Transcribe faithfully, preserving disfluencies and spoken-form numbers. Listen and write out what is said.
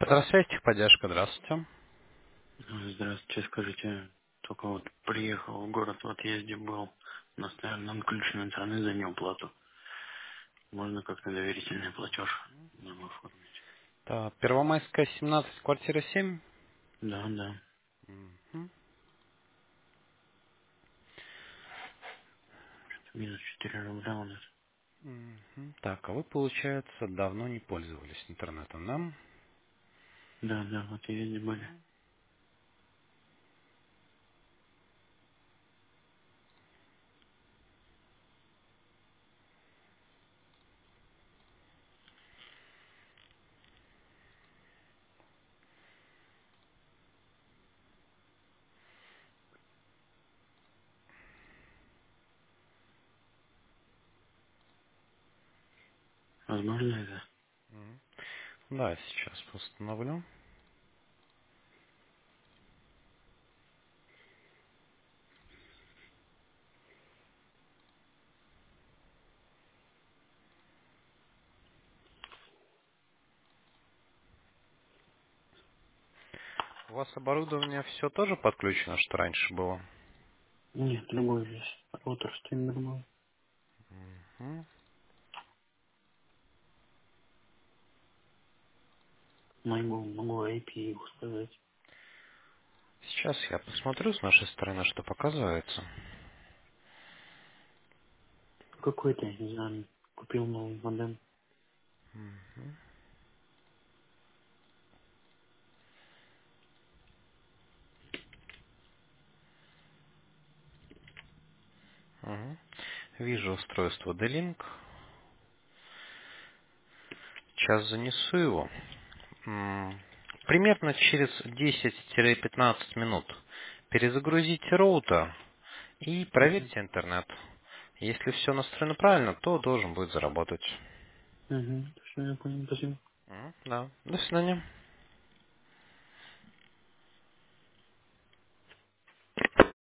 Здравствуйте, техподдержка, здравствуйте. Ну, здравствуйте, скажите, только вот приехал в город, в отъезде был, настоял нам ключ на интернет за неуплату. Можно как-то доверительный платеж нам оформить? Так, Первомайская, семнадцать, квартира семь. Да, да. Мгм. Минус четыре рубля у нас. Мгм. Так, а вы, получается, давно не пользовались интернетом, да? Да, да, в отъезде были. Возможно это? Мгм. Да, сейчас установлю. У вас оборудование все тоже подключено, что раньше было? Нет, другой здесь. Роутер стоит другой. Мгм. Могу, могу ай пи его сказать. Сейчас я посмотрю с нашей стороны, что показывается. Какой-то, я не знаю, купил новый модем. Мгм. Мгм. Вижу устройство D-Link. Сейчас занесу его. М, Примерно через десять-пятнадцать минут перезагрузите роутер и Угу. проверьте интернет. Если все настроено правильно, то должен будет заработать. Угу. Что я понял, спасибо. М, Да. До свидания.